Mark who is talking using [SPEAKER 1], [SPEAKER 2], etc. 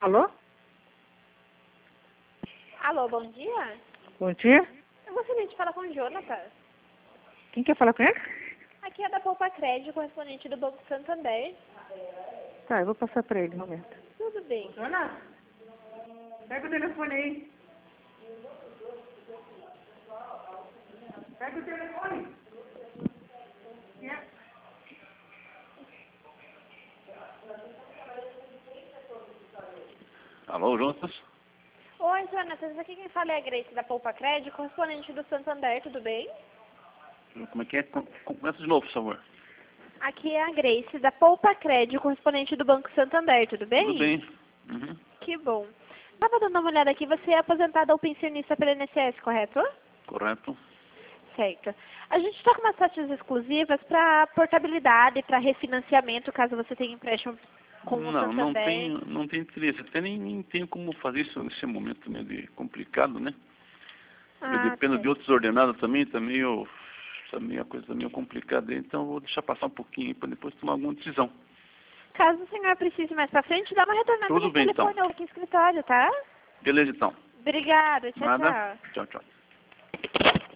[SPEAKER 1] Alô?
[SPEAKER 2] Alô, bom dia.
[SPEAKER 1] Bom dia.
[SPEAKER 2] Eu gostaria de falar com o Jonathan.
[SPEAKER 1] Quem quer falar com ele?
[SPEAKER 2] Aqui é da Poupa Crédito, correspondente do Banco Santander.
[SPEAKER 1] Tá, eu vou passar pra ele um momento.
[SPEAKER 2] Tudo bem.
[SPEAKER 1] Jonathan, pega o telefone aí. Pega o telefone.
[SPEAKER 3] Alô, Jonas?
[SPEAKER 2] Oi, Jonathan. Aqui quem fala é a Grace da Poupa Crédito, correspondente do Santander. Tudo bem?
[SPEAKER 3] Como é que é? Começa de novo, por favor.
[SPEAKER 2] Aqui é a Grace da Poupa Crédito, correspondente do Banco Santander. Tudo bem?
[SPEAKER 3] Tudo bem. Uhum.
[SPEAKER 2] Que bom. Estava dando uma olhada aqui. Você é aposentado ou pensionista pela INSS, correto?
[SPEAKER 3] Correto.
[SPEAKER 2] Certo. A gente está com umas taxas exclusivas para portabilidade, para refinanciamento, caso você tenha empréstimo com o
[SPEAKER 3] Não
[SPEAKER 2] Santander.
[SPEAKER 3] não tem interesse. Até nem tenho como fazer isso nesse momento meio de complicado, né? Eu dependo de
[SPEAKER 2] Certo.
[SPEAKER 3] outros ordenados também, a coisa tá meio complicada. Então eu vou deixar passar um pouquinho para depois tomar alguma decisão.
[SPEAKER 2] Caso o senhor precise mais pra frente, dá uma retornada
[SPEAKER 3] Tudo
[SPEAKER 2] no
[SPEAKER 3] bem,
[SPEAKER 2] telefone
[SPEAKER 3] então.
[SPEAKER 2] ou aqui no escritório, tá?
[SPEAKER 3] Beleza, então.
[SPEAKER 2] Obrigada. Tchau,
[SPEAKER 3] Nada?
[SPEAKER 2] tchau.
[SPEAKER 3] Tchau, tchau.